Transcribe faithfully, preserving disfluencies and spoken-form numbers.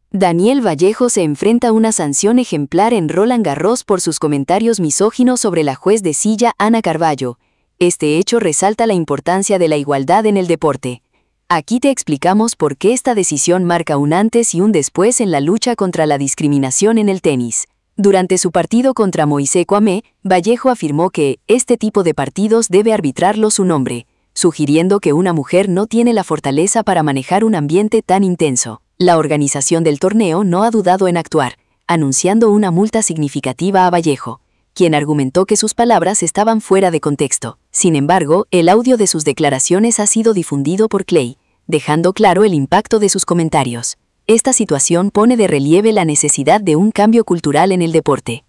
Daniel Vallejo se enfrenta a una sanción ejemplar en Roland Garros por sus comentarios misóginos sobre la juez de silla Ana Carballo. Este hecho resalta la importancia de la igualdad en el deporte. Aquí te explicamos por qué esta decisión marca un antes y un después en la lucha contra la discriminación en el tenis. Durante su partido contra Moisés Kouamé, Vallejo afirmó que este tipo de partidos debe arbitrarlos un hombre, sugiriendo que una mujer no tiene la fortaleza para manejar un ambiente tan intenso. La organización del torneo no ha dudado en actuar, anunciando una multa significativa a Vallejo, quien argumentó que sus palabras estaban fuera de contexto. Sin embargo, el audio de sus declaraciones ha sido difundido por Clay, dejando claro el impacto de sus comentarios. Esta situación pone de relieve la necesidad de un cambio cultural en el deporte.